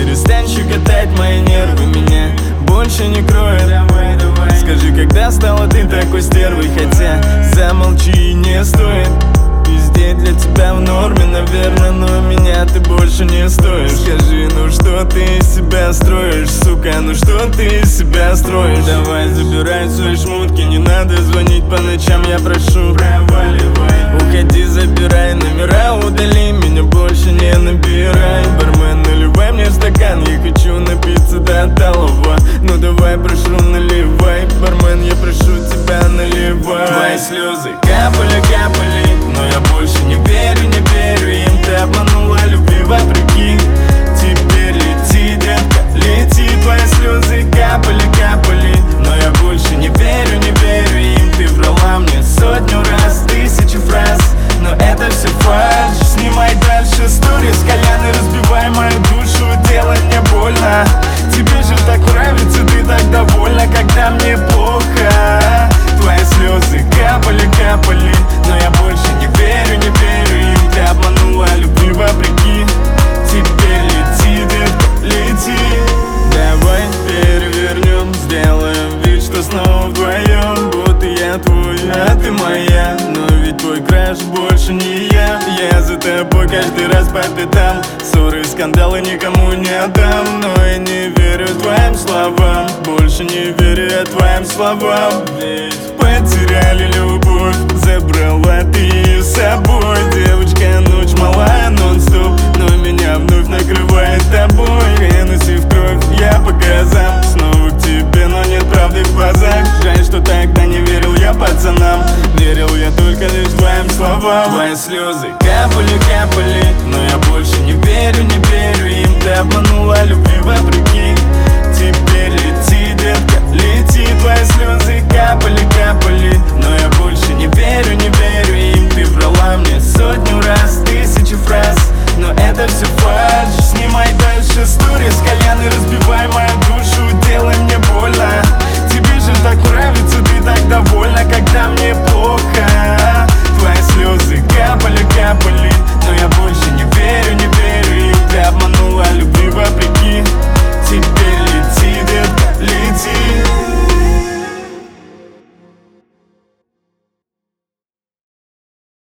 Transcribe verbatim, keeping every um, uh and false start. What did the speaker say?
Перестань щекотать мои нервы, меня больше не кроет. Давай, давай. Скажи, когда стала ты такой стервой, хотя замолчи, не стоит. Везде для тебя в норме, наверное, но меня ты больше не стоишь. Скажи, ну что ты из себя строишь, сука, ну что ты из себя строишь? Давай, забирай свои шмутки, не надо звонить по ночам, я прошу. Проваливай, уходи, забирай номера, удали, меня больше не набирай. Бармен, наливай мне стакан, я хочу напиться до талого. Ну давай, прошу, наливай. Бармен, я прошу тебя, наливай. Твои слезы капали, капали, но я больше не верю, не верю им. Ты обманула любви вопреки. Теперь лети, детка, лети. Твои слезы капали, капали, но я больше не верю, не верю им. Ты врала мне сотню раз, тысячу фраз, но это все фальшь. Снимай дальше сторис, Коляны, разбивай мою душу, делай мне больно. Тебе же так нравится, ты так довольна, когда мне плохо. Твои слезы капали, капали, но я больше не верю, не верю им. Ты обманула любви вопреки. Теперь лети, детка, лети. Давай перевернем, сделаем вид, что снова вдвоем. Будто я твой, а ты моя, но ведь твой краш больше не я. Я за тобой каждый раз по пятам. Ссоры, скандалы никому не отдам. Но я не верю твоим словам, больше не верю я твоим словам. Ведь потеряли любовь, забрала ты ее с собой. Девочка, ночь малая, нон-стоп, но меня вновь накрывает тобой. Хеннесси в кровь, я по газам, снова к тебе, но нет правды в глазах. Жаль, что тогда не верил я пацанам, верил я только лишь твоим словам. Твои слезы капали, капали, но я больше не верю, не верю им. Ты обманула любви вопреки. Теперь лети, детка, лети. Твои слезы капали, капали, но я больше не верю, не верю